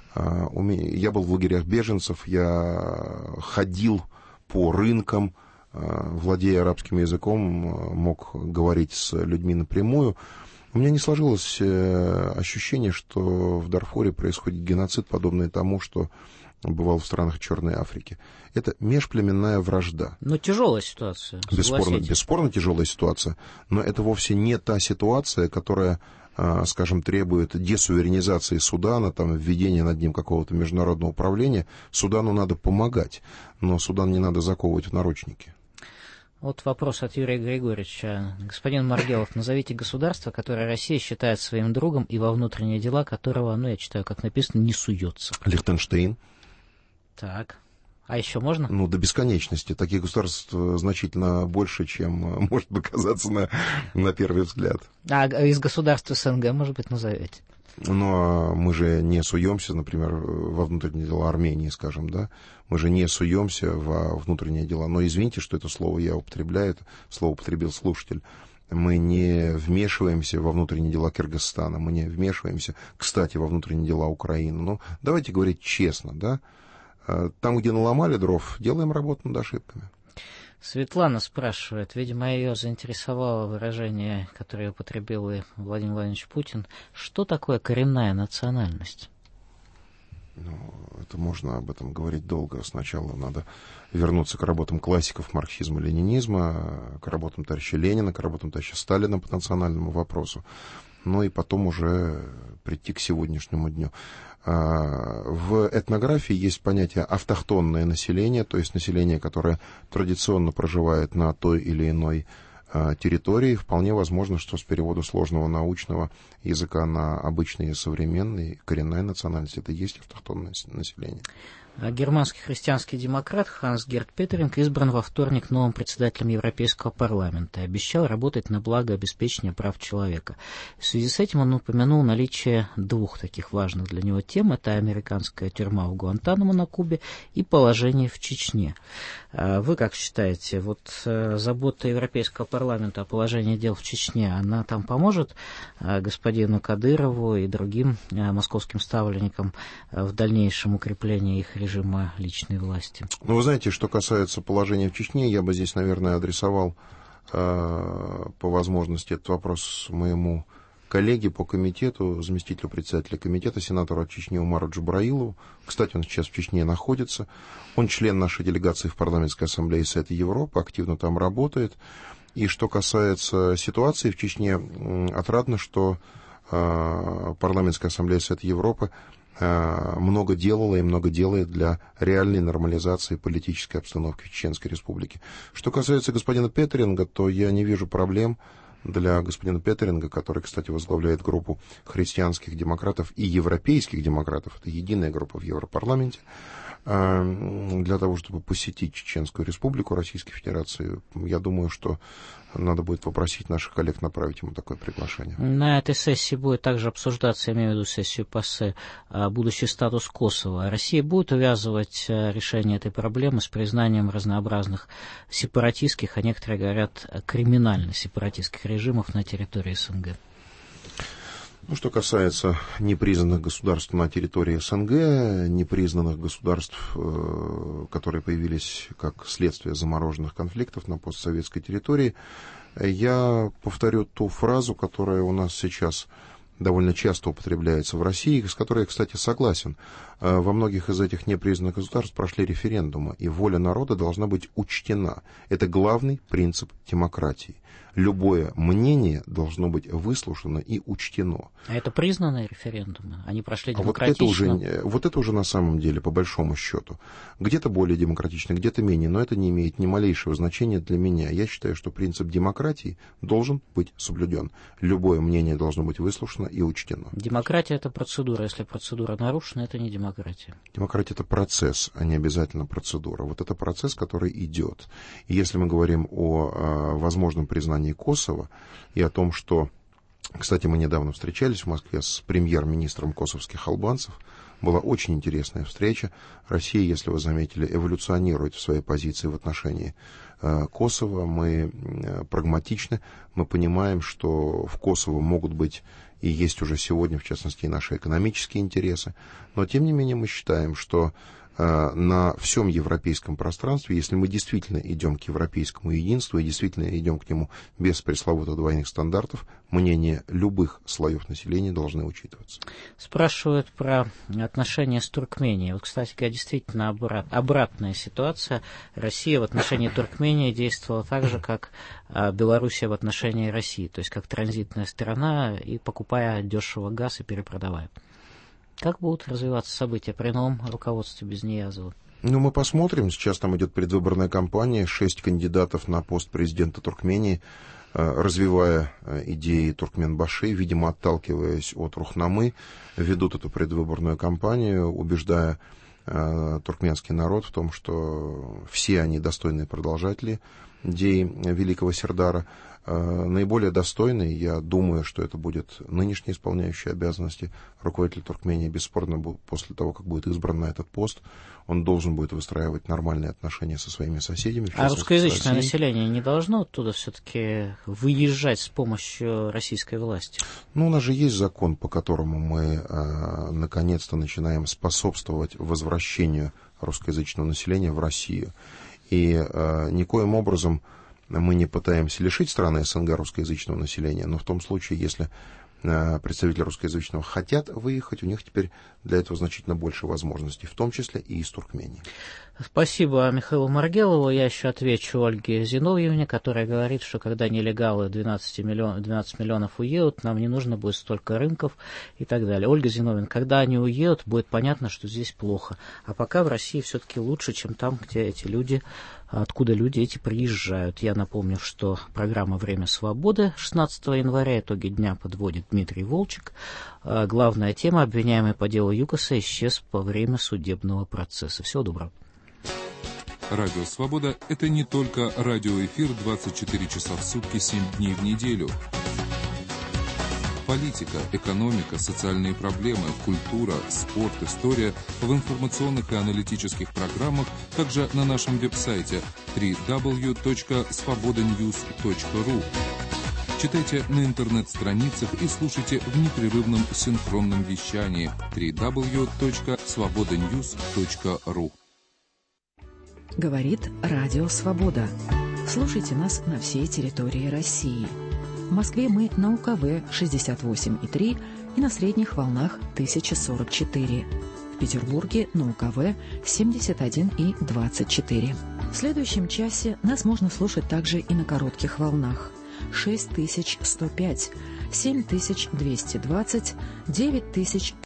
Я был в лагерях беженцев, я ходил по рынкам, владея арабским языком, мог говорить с людьми напрямую. У меня не сложилось ощущение, что в Дарфуре происходит геноцид, подобный тому, что бывал в странах Черной Африки. Это межплеменная вражда. Но тяжелая ситуация. Бесспорно, бесспорно тяжелая ситуация, но это вовсе не та ситуация, которая, скажем, требует десуверенизации Судана, там, введения над ним какого-то международного управления. Судану надо помогать, но Судан не надо заковывать в наручники. Вот вопрос от Юрия Григорьевича. Господин Маргелов, назовите государство, которое Россия считает своим другом и во внутренние дела которого, ну, я читаю, как написано, не суется. Лихтенштейн. Так. А еще можно? Ну, до бесконечности. Таких государств значительно больше, чем может показаться на, на первый взгляд. А из государств СНГ, может быть, назовете? Но мы же не суемся, например, во внутренние дела Армении, скажем, да? Мы же не суемся во внутренние дела. Но извините, что это слово я употребляю, это слово употребил слушатель. Мы не вмешиваемся во внутренние дела Кыргызстана, мы не вмешиваемся, кстати, во внутренние дела Украины. Ну, давайте говорить честно, да? Там, где наломали дров, делаем работу над ошибками. Светлана спрашивает, видимо, ее заинтересовало выражение, которое употребил и Владимир Владимирович Путин. Что такое коренная национальность? Ну, это можно об этом говорить долго. Сначала надо вернуться к работам классиков марксизма-ленинизма, к работам товарища Ленина, к работам товарища Сталина по национальному вопросу. Ну и потом уже прийти к сегодняшнему дню. В этнографии есть понятие автохтонное население, то есть население, которое традиционно проживает на той или иной территории. Вполне возможно, что с перевода сложного научного языка на обычный и современный коренная национальность — это и есть автохтонное население. Германский христианский демократ Ханс-Герт Петеринг избран во вторник новым председателем Европейского парламента и обещал работать на благо обеспечения прав человека. В связи с этим он упомянул наличие двух таких важных для него тем. Это американская тюрьма в Гуантанамо на Кубе и положение в Чечне. Вы как считаете, вот забота Европейского парламента о положении дел в Чечне, она там поможет господину Кадырову и другим московским ставленникам в дальнейшем укреплении их режима личной власти? Ну, вы знаете, что касается положения в Чечне, я бы здесь, наверное, адресовал э, по возможности этот вопрос моему коллеге по комитету, заместителю председателя комитета, сенатору от Чечни Умару Джабраилову. Кстати, он сейчас в Чечне находится. Он член нашей делегации в парламентской ассамблее Совета Европы, активно там работает. И что касается ситуации в Чечне, отрадно, что э, парламентская ассамблея Совета Европы много делала и много делает для реальной нормализации политической обстановки в Чеченской Республике. Что касается господина Петеринга, то я не вижу проблем для господина Петеринга, который, кстати, возглавляет группу христианских демократов и европейских демократов, это единая группа в Европарламенте, для того, чтобы посетить Чеченскую Республику Российской Федерации. Я думаю, что надо будет попросить наших коллег направить ему такое приглашение. На этой сессии будет также обсуждаться, я имею в виду сессию ПАСЕ, будущий статус Косово. Россия будет увязывать решение этой проблемы с признанием разнообразных сепаратистских, а некоторые говорят, криминально-сепаратистских режимов на территории СНГ. Ну, что касается непризнанных государств на территории СНГ, непризнанных государств, которые появились как следствие замороженных конфликтов на постсоветской территории, я повторю ту фразу, которая у нас сейчас довольно часто употребляется в России, с которой я, кстати, согласен. Во многих из этих непризнанных государств прошли референдумы, и воля народа должна быть учтена. Это главный принцип демократии. Любое мнение должно быть выслушано и учтено. А это признанные референдумы? Они прошли демократично? А вот это уже, вот это уже на самом деле, по большому счету, где-то более демократично, где-то менее, но это не имеет ни малейшего значения для меня. Я считаю, что принцип демократии должен быть соблюден. Любое мнение должно быть выслушано и учтено. Демократия — это процедура. Если процедура нарушена, это не демократия. Демократия — это процесс, а не обязательно процедура. Вот это процесс, который идет. И если мы говорим о, о возможном признании Косово и о том, что... Кстати, мы недавно встречались в Москве с премьер-министром косовских албанцев. Была очень интересная встреча. Россия, если вы заметили, эволюционирует в своей позиции в отношении э, Косово. Мы э, прагматичны, мы понимаем, что в Косово могут быть и есть уже сегодня, в частности, и наши экономические интересы. Но, тем не менее, мы считаем, что э, на всем европейском пространстве, если мы действительно идем к европейскому единству и действительно идем к нему без пресловутых двойных стандартов, мнения любых слоев населения должны учитываться. Спрашивают про отношения с Туркменией. Вот, кстати говоря, действительно обрат, обратная ситуация. Россия в отношении Туркмении действовала так же, как а, Белоруссия в отношении России, то есть как транзитная страна, и покупая дешево газ и перепродавая. Как будут развиваться события при новом руководстве Безниязова? Ну, мы посмотрим. Сейчас там идет предвыборная кампания. Шесть кандидатов на пост президента Туркмении, развивая идеи Туркменбаши, видимо, отталкиваясь от Рухнамы, ведут эту предвыборную кампанию, убеждая э, туркменский народ в том, что все они достойные продолжатели идеи великого Сердара. Э, наиболее достойный, я думаю, что это будет нынешний исполняющий обязанности руководитель Туркмении. Бесспорно, после того, как будет избран на этот пост, он должен будет выстраивать нормальные отношения со своими соседями. А русскоязычное население не должно оттуда все-таки выезжать с помощью российской власти? Ну, у нас же есть закон, по которому мы э, наконец-то начинаем способствовать возвращению русскоязычного населения в Россию. И э, никоим образом мы не пытаемся лишить страны СНГ русскоязычного населения, но в том случае, если представители русскоязычного хотят выехать, у них теперь для этого значительно больше возможностей, в том числе и из Туркмении. Спасибо Михаилу Маргелову. Я еще отвечу Ольге Зиновьевне, которая говорит, что когда нелегалы двенадцать миллионов, двенадцать миллионов уедут, нам не нужно будет столько рынков и так далее. Ольга Зиновьевна, когда они уедут, будет понятно, что здесь плохо. А пока в России все-таки лучше, чем там, где эти люди, откуда люди эти приезжают. Я напомню, что программа «Время свободы» шестнадцатого января, итоги дня подводит Дмитрий Волчек. Главная тема: обвиняемый по делу ЮКОСа исчез во время судебного процесса. Всего доброго. Радио «Свобода» — это не только радиоэфир двадцать четыре часа в сутки, семь дней в неделю. Политика, экономика, социальные проблемы, культура, спорт, история в информационных и аналитических программах, также на нашем веб-сайте дабл ю дабл ю дабл ю точка свобода ньюс точка ру. Читайте на интернет-страницах и слушайте в непрерывном синхронном вещании дабл ю дабл ю дабл ю точка свобода ньюс точка ру. Говорит Радио Свобода. Слушайте нас на всей территории России. В Москве мы на УКВ шестьдесят восемь и три и на средних волнах тысяча сорок четыре. В Петербурге на УКВ семьдесят один и двадцать четыре. В следующем часе нас можно слушать также и на коротких волнах. шесть тысяч сто пять, семь тысяч двести двадцать, девять тысяч